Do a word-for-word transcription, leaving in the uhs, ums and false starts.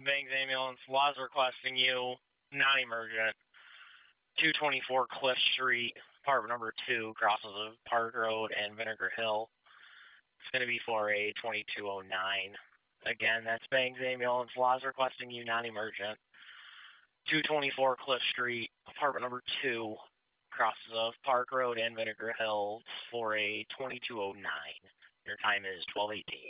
Bangs Ambulance. Laws requesting you, non-emergent. two twenty-four Cliff Street, apartment number two, crosses of Park Road and Vinegar Hill. It's going to be for a twenty-two oh nine. Again, that's Bangs Ambulance. Laws requesting you, non-emergent. two twenty-four Cliff Street, apartment number two, crosses of Park Road and Vinegar Hill for a twenty-two oh nine. Your time is twelve eighteen.